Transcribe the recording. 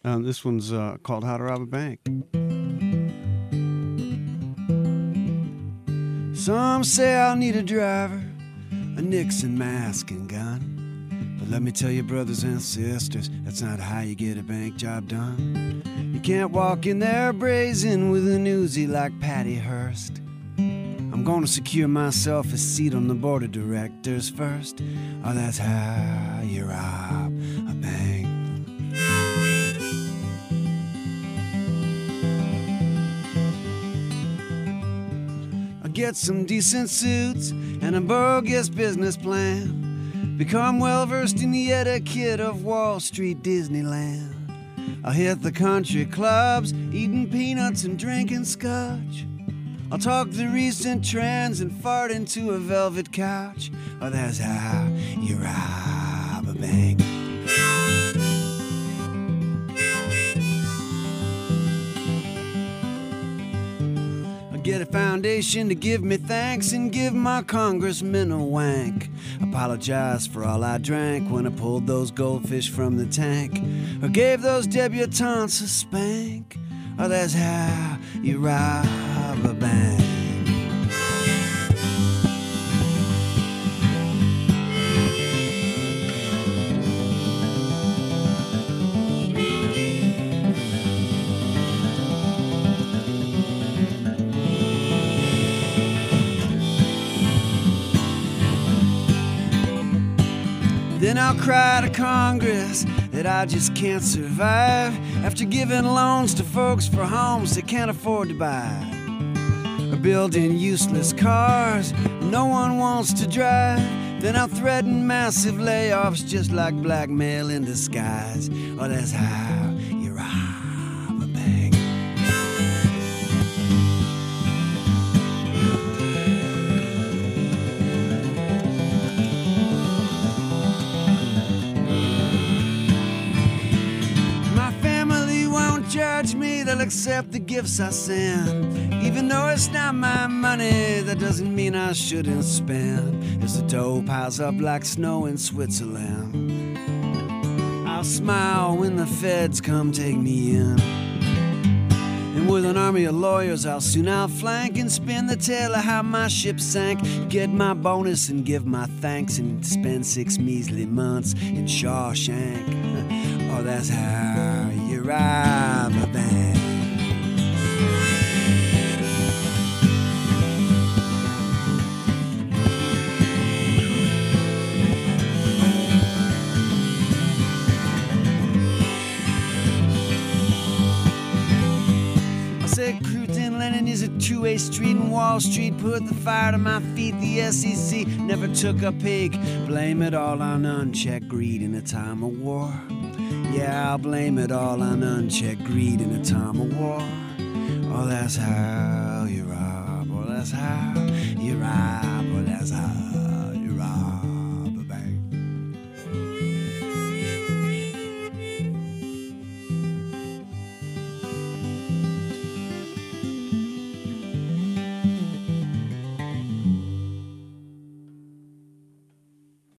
This one's called How to Rob a Bank. Some say I'll need a driver, a Nixon mask and gun. But let me tell you, brothers and sisters, that's not how you get a bank job done. You can't walk in there brazen with an Uzi like Patty Hearst. I'm gonna secure myself a seat on the board of directors first. Oh, that's how you rob a bank. I'll get some decent suits and a bogus business plan. Become well versed in the etiquette of Wall Street Disneyland. I'll hit the country clubs, eating peanuts and drinking scotch. I'll talk the recent trends and fart into a velvet couch. Oh, that's how you rob a bank. I'll get a foundation to give me thanks and give my congressman a wank. Apologize for all I drank when I pulled those goldfish from the tank, or gave those debutantes a spank. Oh, that's how you rob a bank. Then I'll cry to Congress that I just can't survive after giving loans to folks for homes they can't afford to buy, or building useless cars no one wants to drive. Then I'll threaten massive layoffs just like blackmail in disguise. Oh, that's how you rob a bank. Judge me, they'll accept the gifts I send. Even though it's not my money, that doesn't mean I shouldn't spend. As the dough piles up like snow in Switzerland, I'll smile when the feds come take me in. And with an army of lawyers I'll soon outflank and spin the tale of how my ship sank. Get my bonus and give my thanks and spend 6 measly months in Shawshank. Oh, that's how you rob a bank. I said Cruton Lennon is a two-way street, and Wall Street put the fire to my feet. The SEC never took a peek. Blame it all on unchecked greed in a time of war. Yeah, I'll blame it all on unchecked greed in a time of war. Oh, that's how you rob. Oh, that's how you rob. Oh, that's how